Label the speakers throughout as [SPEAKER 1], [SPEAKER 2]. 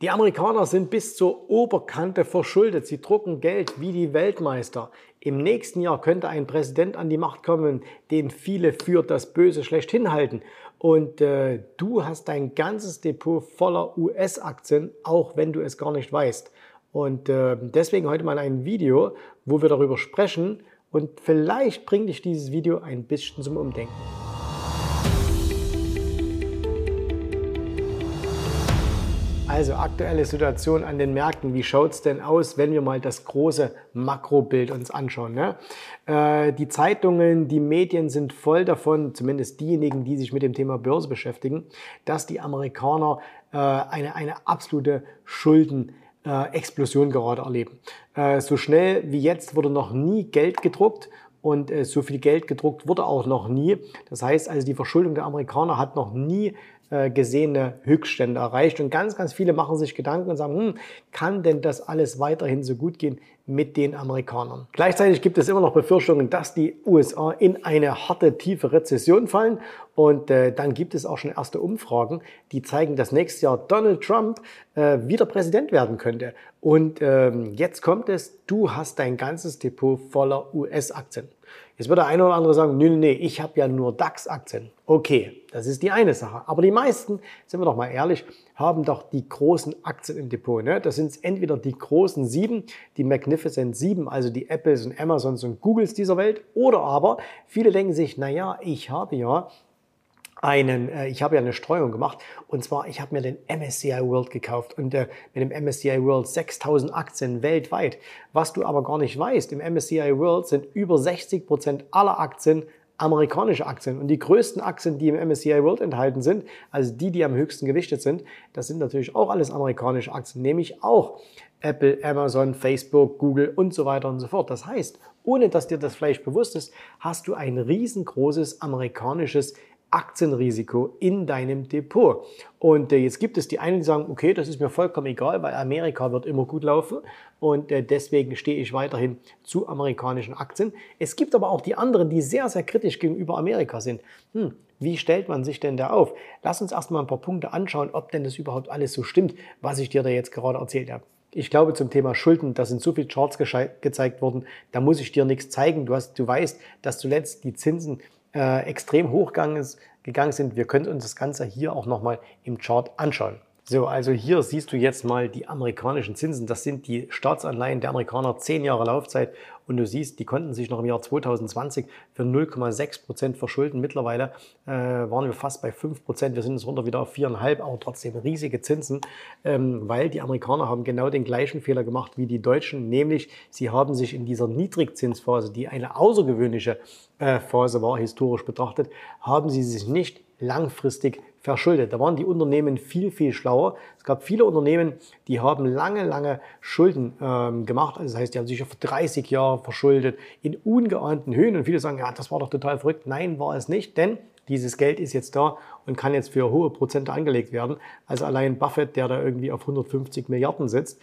[SPEAKER 1] Die Amerikaner sind bis zur Oberkante verschuldet. Sie drucken Geld wie die Weltmeister. Im nächsten Jahr könnte ein Präsident an die Macht kommen, den viele für das Böse schlechthin halten. Und du hast dein ganzes Depot voller US-Aktien, auch wenn du es gar nicht weißt. Und deswegen heute mal ein Video, wo wir darüber sprechen. Und vielleicht bringt dich dieses Video ein bisschen zum Umdenken. Also aktuelle Situation an den Märkten. Wie schaut es denn aus, wenn wir mal das große Makrobild uns anschauen? Ne? Die Zeitungen, die Medien sind voll davon, zumindest diejenigen, die sich mit dem Thema Börse beschäftigen, dass die Amerikaner eine absolute Schuldenexplosion gerade erleben. So schnell wie jetzt wurde noch nie Geld gedruckt. Und so viel Geld gedruckt wurde auch noch nie. Das heißt also, die Verschuldung der Amerikaner hat noch nie gesehene Höchststände erreicht. Und ganz, ganz viele machen sich Gedanken und sagen, kann denn das alles weiterhin so gut gehen mit den Amerikanern? Gleichzeitig gibt es immer noch Befürchtungen, dass die USA in eine harte, tiefe Rezession fallen. Und dann gibt es auch schon erste Umfragen, die zeigen, dass nächstes Jahr Donald Trump wieder Präsident werden könnte. Und jetzt kommt es, du hast dein ganzes Depot voller US-Aktien. Jetzt wird der eine oder andere sagen, nee, ich habe ja nur DAX-Aktien. Okay, das ist die eine Sache. Aber die meisten, sind wir doch mal ehrlich, haben doch die großen Aktien im Depot. Ne? Das sind entweder die großen 7, die Magnificent 7, also die Apples und Amazons und Googles dieser Welt. Oder aber viele denken sich, naja, ich habe ja eine Streuung gemacht, und zwar ich habe mir den MSCI World gekauft und mit dem MSCI World 6000 Aktien weltweit. Was du aber gar nicht weißt, im MSCI World sind über 60% aller Aktien amerikanische Aktien, und die größten Aktien, die im MSCI World enthalten sind, also die am höchsten gewichtet sind, das sind natürlich auch alles amerikanische Aktien, nämlich auch Apple, Amazon, Facebook, Google und so weiter und so fort. Das heißt, ohne dass dir das vielleicht bewusst ist, hast du ein riesengroßes amerikanisches Aktienrisiko in deinem Depot. Und jetzt gibt es die einen, die sagen, okay, das ist mir vollkommen egal, weil Amerika wird immer gut laufen und deswegen stehe ich weiterhin zu amerikanischen Aktien. Es gibt aber auch die anderen, die sehr, sehr kritisch gegenüber Amerika sind. Wie stellt man sich denn da auf? Lass uns erstmal ein paar Punkte anschauen, ob denn das überhaupt alles so stimmt, was ich dir da jetzt gerade erzählt habe. Ich glaube, zum Thema Schulden, da sind so viele Charts gezeigt worden, da muss ich dir nichts zeigen. Du weißt, dass zuletzt die Zinsen extrem hochgegangen sind. Wir können uns das Ganze hier auch nochmal im Chart anschauen. So, also hier siehst du jetzt mal die amerikanischen Zinsen. Das sind die Staatsanleihen der Amerikaner, 10 Jahre Laufzeit. Und du siehst, die konnten sich noch im Jahr 2020 für 0,6% verschulden. Mittlerweile waren wir fast bei 5%. Wir sind jetzt runter wieder auf 4,5%, aber trotzdem riesige Zinsen, weil die Amerikaner haben genau den gleichen Fehler gemacht wie die Deutschen, nämlich sie haben sich in dieser Niedrigzinsphase, die eine außergewöhnliche Phase war, historisch betrachtet, haben sie sich nicht langfristig verschuldet. Da waren die Unternehmen viel, viel schlauer. Es gab viele Unternehmen, die haben lange Schulden gemacht. Also das heißt, die haben sich auf 30 Jahre verschuldet in ungeahnten Höhen. Und viele sagen, ja, das war doch total verrückt. Nein, war es nicht, denn dieses Geld ist jetzt da und kann jetzt für hohe Prozente angelegt werden. Also allein Buffett, der da irgendwie auf 150 Milliarden sitzt,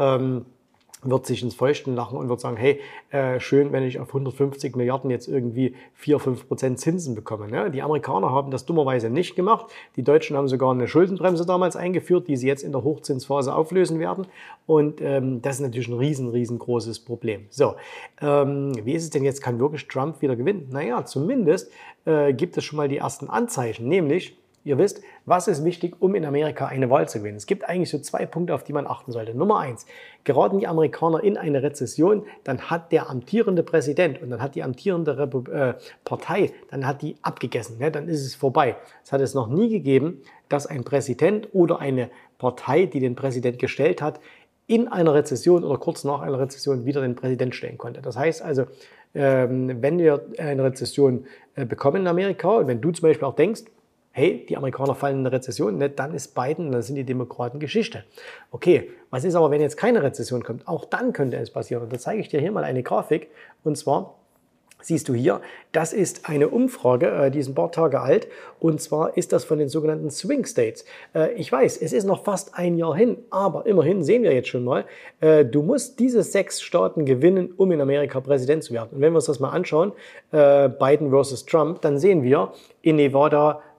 [SPEAKER 1] wird sich ins Fäustchen lachen und wird sagen, hey, schön, wenn ich auf 150 Milliarden jetzt irgendwie 4-5% Zinsen bekomme. Ne? Die Amerikaner haben das dummerweise nicht gemacht. Die Deutschen haben sogar eine Schuldenbremse damals eingeführt, die sie jetzt in der Hochzinsphase auflösen werden. Und das ist natürlich ein riesengroßes Problem. So, wie ist es denn jetzt? Kann wirklich Trump wieder gewinnen? Naja, zumindest gibt es schon mal die ersten Anzeichen, nämlich, ihr wisst, was ist wichtig, um in Amerika eine Wahl zu gewinnen? Es gibt eigentlich so 2 Punkte, auf die man achten sollte. Nummer 1, geraten die Amerikaner in eine Rezession, dann hat der amtierende Präsident und dann hat die amtierende Partei, dann hat die abgegessen, ne? Dann ist es vorbei. Es hat es noch nie gegeben, dass ein Präsident oder eine Partei, die den Präsident gestellt hat, in einer Rezession oder kurz nach einer Rezession wieder den Präsident stellen konnte. Das heißt also, wenn wir eine Rezession bekommen in Amerika und wenn du zum Beispiel auch denkst, hey, die Amerikaner fallen in eine Rezession, ne, dann ist Biden, dann sind die Demokraten Geschichte. Okay, was ist aber, wenn jetzt keine Rezession kommt? Auch dann könnte es passieren. Und da zeige ich dir hier mal eine Grafik. Und zwar siehst du hier, das ist eine Umfrage, die ist ein paar Tage alt. Und zwar ist das von den sogenannten Swing States. Ich weiß, es ist noch fast ein Jahr hin, aber immerhin sehen wir jetzt schon mal, du musst diese 6 Staaten gewinnen, um in Amerika Präsident zu werden. Und wenn wir uns das mal anschauen, Biden versus Trump, dann sehen wir in Nevada,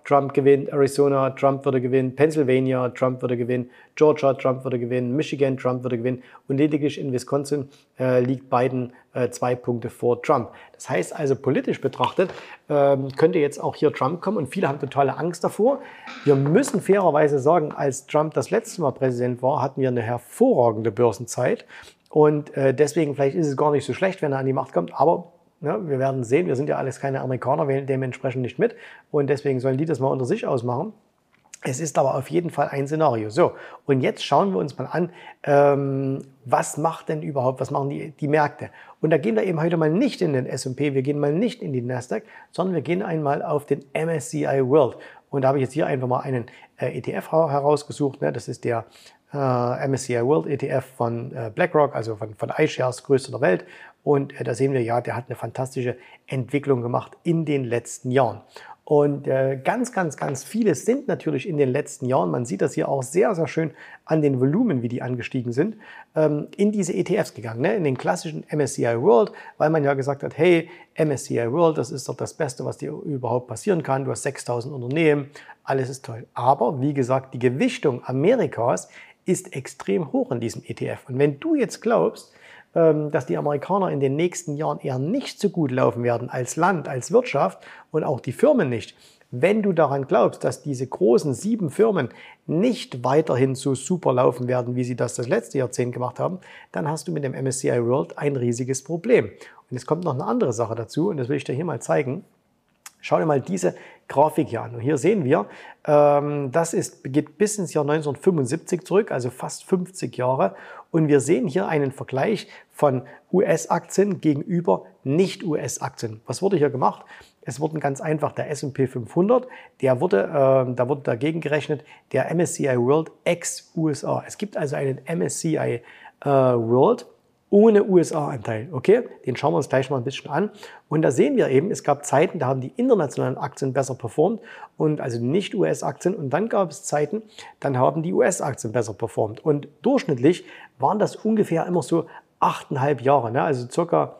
[SPEAKER 1] Trump gewinnt, Arizona, Trump würde gewinnen, Pennsylvania, Trump würde gewinnen, Georgia, Trump würde gewinnen, Michigan, Trump würde gewinnen und lediglich in Wisconsin liegt Biden 2 Punkte vor Trump. Das heißt also politisch betrachtet könnte jetzt auch hier Trump kommen und viele haben totale Angst davor. Wir müssen fairerweise sagen, als Trump das letzte Mal Präsident war, hatten wir eine hervorragende Börsenzeit und deswegen vielleicht ist es gar nicht so schlecht, wenn er an die Macht kommt, aber wir werden sehen, wir sind ja alles keine Amerikaner, wählen dementsprechend nicht mit und deswegen sollen die das mal unter sich ausmachen. Es ist aber auf jeden Fall ein Szenario. So, und jetzt schauen wir uns mal an, was macht denn überhaupt, was machen die Märkte? Und da gehen wir eben heute mal nicht in den S&P, wir gehen mal nicht in die Nasdaq, sondern wir gehen einmal auf den MSCI World. Und da habe ich jetzt hier einfach mal einen ETF herausgesucht, ne? Das ist der MSCI World ETF von BlackRock, also von iShares, größter der Welt. Und da sehen wir ja, der hat eine fantastische Entwicklung gemacht in den letzten Jahren. Und ganz viele sind natürlich in den letzten Jahren, man sieht das hier auch sehr, sehr schön an den Volumen, wie die angestiegen sind, in diese ETFs gegangen, ne? In den klassischen MSCI World, weil man ja gesagt hat, hey, MSCI World, das ist doch das Beste, was dir überhaupt passieren kann. Du hast 6.000 Unternehmen, alles ist toll. Aber wie gesagt, die Gewichtung Amerikas ist extrem hoch in diesem ETF. Und wenn du jetzt glaubst, dass die Amerikaner in den nächsten Jahren eher nicht so gut laufen werden als Land, als Wirtschaft und auch die Firmen nicht. Wenn du daran glaubst, dass diese großen 7 Firmen nicht weiterhin so super laufen werden, wie sie das letzte Jahrzehnt gemacht haben, dann hast du mit dem MSCI World ein riesiges Problem. Und es kommt noch eine andere Sache dazu und das will ich dir hier mal zeigen. Schau dir mal diese Grafik hier an. Und hier sehen wir, geht bis ins Jahr 1975 zurück, also fast 50 Jahre. Und wir sehen hier einen Vergleich von US-Aktien gegenüber Nicht-US-Aktien. Was wurde hier gemacht? Es wurde ganz einfach der S&P 500, da wurde dagegen gerechnet der MSCI World ex-USA. Es gibt also einen MSCI World ohne USA-Anteil, okay? Den schauen wir uns gleich mal ein bisschen an. Und da sehen wir eben, es gab Zeiten, da haben die internationalen Aktien besser performt und also nicht US-Aktien. Und dann gab es Zeiten, dann haben die US-Aktien besser performt. Und durchschnittlich waren das ungefähr immer so 8,5 Jahre, ne? Also circa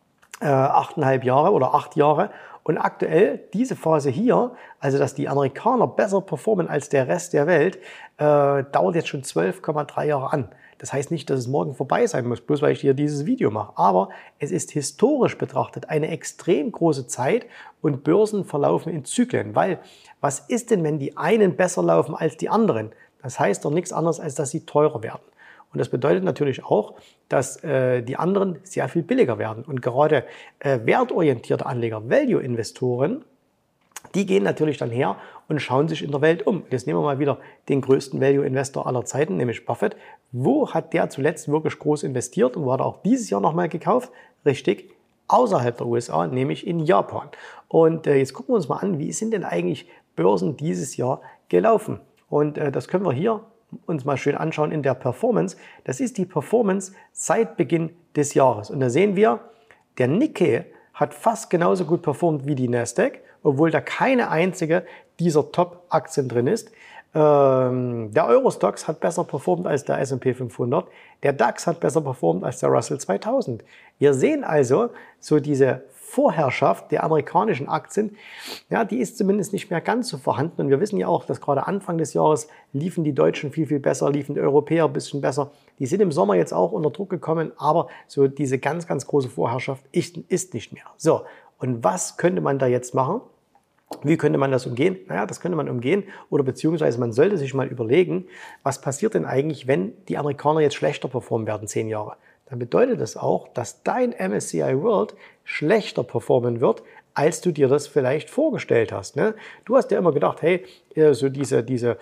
[SPEAKER 1] 8,5 Jahre oder 8 Jahre. Und aktuell, diese Phase hier, also dass die Amerikaner besser performen als der Rest der Welt, dauert jetzt schon 12,3 Jahre an. Das heißt nicht, dass es morgen vorbei sein muss, bloß weil ich hier dieses Video mache. Aber es ist historisch betrachtet eine extrem große Zeit und Börsen verlaufen in Zyklen. Weil, was ist denn, wenn die einen besser laufen als die anderen? Das heißt doch nichts anderes, als dass sie teurer werden. Und das bedeutet natürlich auch, dass die anderen sehr viel billiger werden. Und gerade wertorientierte Anleger, Value-Investoren, die gehen natürlich dann her und schauen sich in der Welt um. Jetzt nehmen wir mal wieder den größten Value-Investor aller Zeiten, nämlich Buffett. Wo hat der zuletzt wirklich groß investiert und wo hat er auch dieses Jahr nochmal gekauft? Richtig, außerhalb der USA, nämlich in Japan. Und jetzt gucken wir uns mal an, wie sind denn eigentlich Börsen dieses Jahr gelaufen? Und das können wir hier uns mal schön anschauen in der Performance. Das ist die Performance seit Beginn des Jahres. Und da sehen wir, der Nikkei hat fast genauso gut performt wie die Nasdaq, obwohl da keine einzige dieser Top-Aktien drin ist. Der Eurostoxx hat besser performt als der S&P 500. Der DAX hat besser performt als der Russell 2000. Wir sehen also, so diese Vorherrschaft der amerikanischen Aktien, ja, die ist zumindest nicht mehr ganz so vorhanden. Und wir wissen ja auch, dass gerade Anfang des Jahres liefen die Deutschen viel besser, liefen die Europäer ein bisschen besser. Die sind im Sommer jetzt auch unter Druck gekommen, aber so diese ganz große Vorherrschaft ist nicht mehr. So, und was könnte man da jetzt machen? Wie könnte man das umgehen? Naja, das könnte man umgehen oder beziehungsweise man sollte sich mal überlegen, was passiert denn eigentlich, wenn die Amerikaner jetzt schlechter performen werden, 10 Jahre? Dann bedeutet das auch, dass dein MSCI World schlechter performen wird, als du dir das vielleicht vorgestellt hast. Ne? Du hast ja immer gedacht, hey, so diese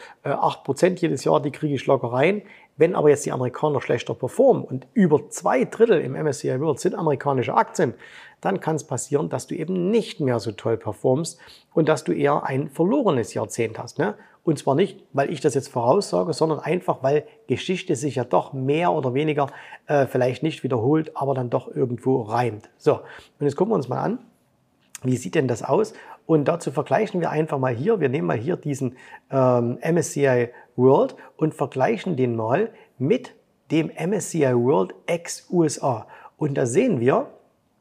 [SPEAKER 1] 8% jedes Jahr, die kriege ich locker rein. Wenn aber jetzt die Amerikaner schlechter performen und über 2/3 im MSCI World sind amerikanische Aktien, dann kann es passieren, dass du eben nicht mehr so toll performst und dass du eher ein verlorenes Jahrzehnt hast. Ne? Und zwar nicht, weil ich das jetzt voraussage, sondern einfach, weil Geschichte sich ja doch mehr oder weniger vielleicht nicht wiederholt, aber dann doch irgendwo reimt. So, und jetzt gucken wir uns mal an, wie sieht denn das aus? Und dazu vergleichen wir einfach mal hier, wir nehmen mal hier diesen MSCI World und vergleichen den mal mit dem MSCI World ex-USA. Und da sehen wir,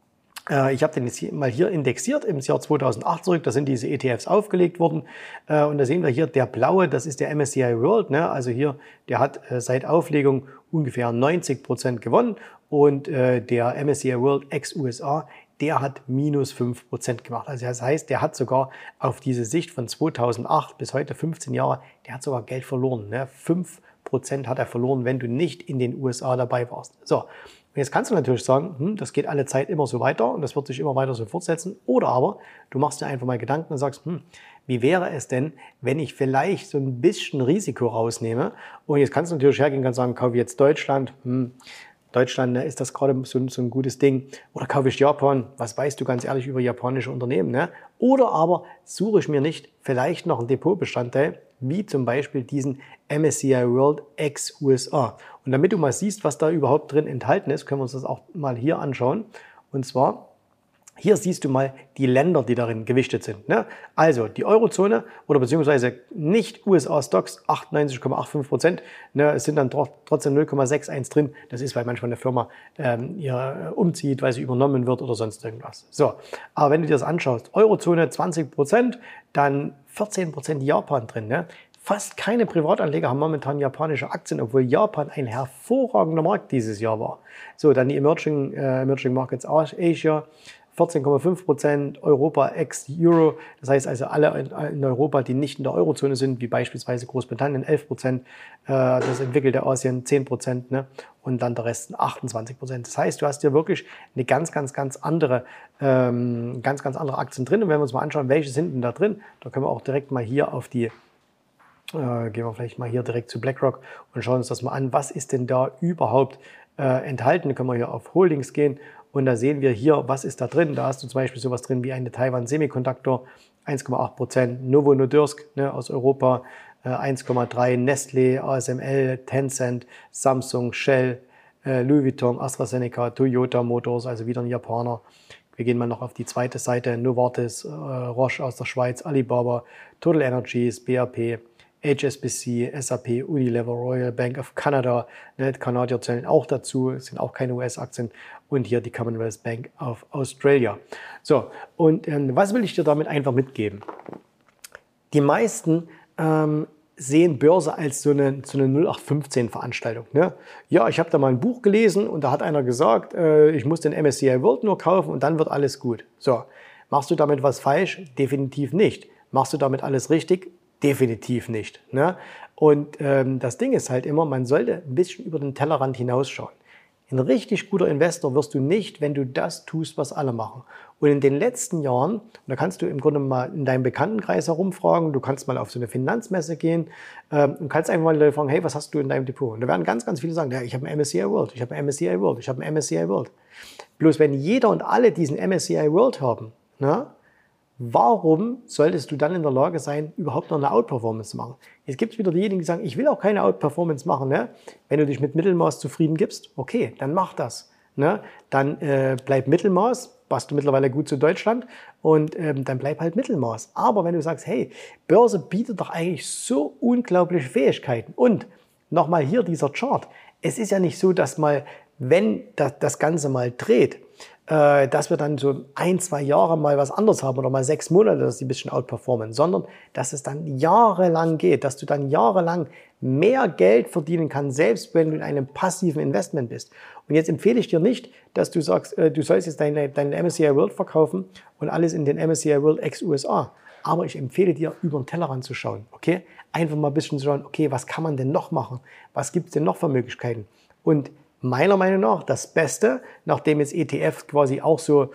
[SPEAKER 1] Ich habe den jetzt mal hier indexiert ins Jahr 2008 zurück, da sind diese ETFs aufgelegt worden und da sehen wir hier, der blaue, das ist der MSCI World, ne? Also hier, der hat seit Auflegung ungefähr 90% gewonnen und der MSCI World ex-USA, der hat minus 5% gemacht. Also das heißt, der hat sogar auf diese Sicht von 2008 bis heute 15 Jahre, der hat sogar Geld verloren, ne? 5% hat er verloren, wenn du nicht in den USA dabei warst. So. Und jetzt kannst du natürlich sagen, das geht alle Zeit immer so weiter und das wird sich immer weiter so fortsetzen. Oder aber du machst dir einfach mal Gedanken und sagst, wie wäre es denn, wenn ich vielleicht so ein bisschen Risiko rausnehme? Und jetzt kannst du natürlich hergehen und sagen, kaufe jetzt Deutschland. Deutschland, ne, ist das gerade so ein gutes Ding? Oder kaufe ich Japan? Was weißt du ganz ehrlich über japanische Unternehmen? Ne? Oder aber suche ich mir nicht vielleicht noch einen Depotbestandteil, wie zum Beispiel diesen MSCI World ex-USA. Und damit du mal siehst, was da überhaupt drin enthalten ist, können wir uns das auch mal hier anschauen. Und zwar, hier siehst du mal die Länder, die darin gewichtet sind. Ne? Also die Eurozone oder beziehungsweise nicht USA-Stocks 98,85%. Ne? Es sind dann trotzdem 0,61 drin. Das ist, weil manchmal eine Firma umzieht, weil sie übernommen wird oder sonst irgendwas. So, aber wenn du dir das anschaust, Eurozone 20%, dann 14% Japan drin. Ne? Fast keine Privatanleger haben momentan japanische Aktien, obwohl Japan ein hervorragender Markt dieses Jahr war. So, dann die Emerging Markets Asia, 14,5%, Europa ex-Euro, das heißt also alle in Europa, die nicht in der Eurozone sind, wie beispielsweise Großbritannien 11%, das entwickelte Asien 10%, ne? Und dann der Rest 28%. Das heißt, du hast hier wirklich eine ganz andere Aktien drin. Und wenn wir uns mal anschauen, welche sind denn da drin, da können wir auch direkt mal hier auf die gehen wir vielleicht mal hier direkt zu BlackRock und schauen uns das mal an. Was ist denn da überhaupt enthalten? Da können wir hier auf Holdings gehen und da sehen wir hier, was ist da drin. Da hast du zum Beispiel sowas drin wie eine Taiwan Semiconductor, 1,8%, Novo Nordisk, ne, aus Europa, 1,3%, Nestlé, ASML, Tencent, Samsung, Shell, Louis Vuitton, AstraZeneca, Toyota Motors, also wieder ein Japaner. Wir gehen mal noch auf die zweite Seite, Novartis, Roche aus der Schweiz, Alibaba, Total Energies, BAP, HSBC, SAP, Unilever, Royal Bank of Canada, ne, Kanadier zählen auch dazu, es sind auch keine US-Aktien, und hier die Commonwealth Bank of Australia. So, und was will ich dir damit einfach mitgeben? Die meisten sehen Börse als so eine 0815-Veranstaltung. Ne? Ja, ich habe da mal ein Buch gelesen und da hat einer gesagt, ich muss den MSCI World nur kaufen und dann wird alles gut. So, machst du damit was falsch? Definitiv nicht. Machst du damit alles richtig? Definitiv nicht. Ne? Und das Ding ist halt immer, man sollte ein bisschen über den Tellerrand hinausschauen. Ein richtig guter Investor wirst du nicht, wenn du das tust, was alle machen. Und in den letzten Jahren, und da kannst du im Grunde mal in deinem Bekanntenkreis herumfragen, du kannst mal auf so eine Finanzmesse gehen und kannst einfach mal fragen, hey, was hast du in deinem Depot? Und da werden ganz viele sagen, ja, ich habe einen MSCI World, ich habe einen MSCI World, ich habe einen MSCI World. Bloß wenn jeder und alle diesen MSCI World haben, na, warum solltest du dann in der Lage sein, überhaupt noch eine Outperformance zu machen? Jetzt gibt es wieder diejenigen, die sagen, ich will auch keine Outperformance machen. Ne? Wenn du dich mit Mittelmaß zufrieden gibst, okay, dann mach das. Ne? Dann bleib Mittelmaß, passt du mittlerweile gut zu Deutschland und dann bleib halt Mittelmaß. Aber wenn du sagst, hey, Börse bietet doch eigentlich so unglaubliche Fähigkeiten. Und nochmal hier dieser Chart. Es ist ja nicht so, dass mal, wenn das Ganze mal dreht, dass wir dann so 1-2 Jahre mal was anderes haben oder mal 6 Monate, dass die ein bisschen outperformen, sondern dass es dann jahrelang geht, dass du dann jahrelang mehr Geld verdienen kannst, selbst wenn du in einem passiven Investment bist. Und jetzt empfehle ich dir nicht, dass du sagst, du sollst jetzt deine MSCI World verkaufen und alles in den MSCI World ex-USA. Aber ich empfehle dir, über den Tellerrand zu schauen, okay? Einfach mal ein bisschen zu schauen, okay, was kann man denn noch machen? Was gibt es denn noch für Möglichkeiten? Und meiner Meinung nach das Beste, nachdem jetzt ETF quasi auch so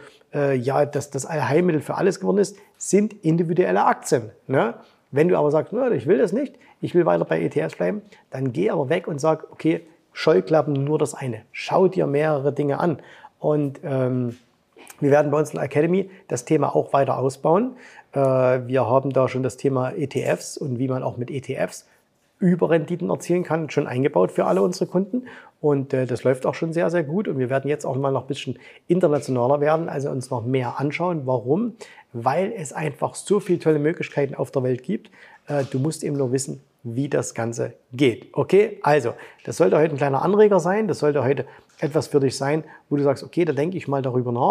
[SPEAKER 1] das Allheilmittel für alles geworden ist, sind individuelle Aktien. Ne? Wenn du aber sagst, ich will das nicht, ich will weiter bei ETFs bleiben, dann geh aber weg und sag, okay, Scheuklappen nur das eine. Schau dir mehrere Dinge an. Und wir werden bei uns in der Academy das Thema auch weiter ausbauen. Wir haben da schon das Thema ETFs und wie man auch mit ETFs Überrenditen erzielen kann, schon eingebaut für alle unsere Kunden. Und das läuft auch schon sehr, sehr gut. Und wir werden jetzt auch mal noch ein bisschen internationaler werden, also uns noch mehr anschauen. Warum? Weil es einfach so viele tolle Möglichkeiten auf der Welt gibt. Du musst eben nur wissen, wie das Ganze geht. Okay, also das sollte heute ein kleiner Anreger sein. Das sollte heute etwas für dich sein, wo du sagst, okay, da denke ich mal darüber nach.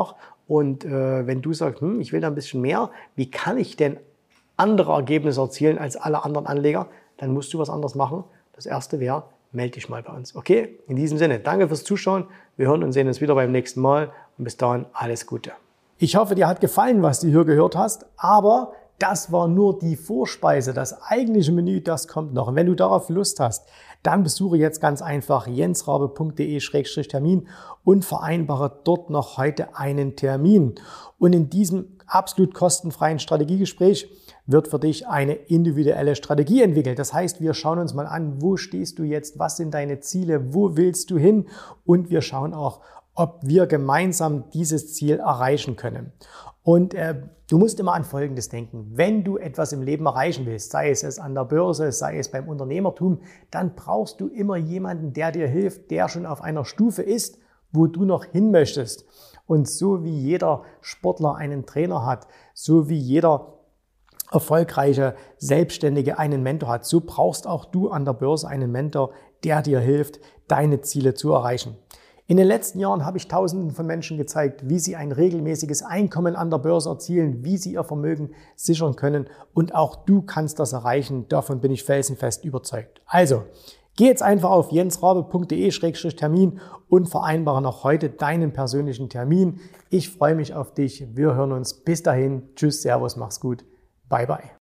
[SPEAKER 1] Und wenn du sagst, ich will da ein bisschen mehr, wie kann ich denn andere Ergebnisse erzielen als alle anderen Anleger, dann musst du was anderes machen. Das erste wäre, melde dich mal bei uns. Okay? In diesem Sinne, danke fürs Zuschauen. Wir hören und sehen uns wieder beim nächsten Mal. Und bis dahin, alles Gute. Ich hoffe, dir hat gefallen, was du hier gehört hast. Aber das war nur die Vorspeise. Das eigentliche Menü, das kommt noch. Und wenn du darauf Lust hast, dann besuche jetzt ganz einfach jensrabe.de/termin und vereinbare dort noch heute einen Termin. Und in diesem absolut kostenfreien Strategiegespräch wird für dich eine individuelle Strategie entwickelt. Das heißt, wir schauen uns mal an, wo stehst du jetzt, was sind deine Ziele, wo willst du hin, und wir schauen auch, ob wir gemeinsam dieses Ziel erreichen können. Und du musst immer an Folgendes denken: Wenn du etwas im Leben erreichen willst, sei es an der Börse, sei es beim Unternehmertum, dann brauchst du immer jemanden, der dir hilft, der schon auf einer Stufe ist, wo du noch hin möchtest. Und so wie jeder Sportler einen Trainer hat, so wie jeder erfolgreiche Selbstständige einen Mentor hat, so brauchst auch du an der Börse einen Mentor, der dir hilft, deine Ziele zu erreichen. In den letzten Jahren habe ich Tausenden von Menschen gezeigt, wie sie ein regelmäßiges Einkommen an der Börse erzielen, wie sie ihr Vermögen sichern können, und auch du kannst das erreichen. Davon bin ich felsenfest überzeugt. Also, geh jetzt einfach auf jensrabe.de/termin und vereinbare noch heute deinen persönlichen Termin. Ich freue mich auf dich. Wir hören uns. Bis dahin. Tschüss, Servus, mach's gut. Bye, bye.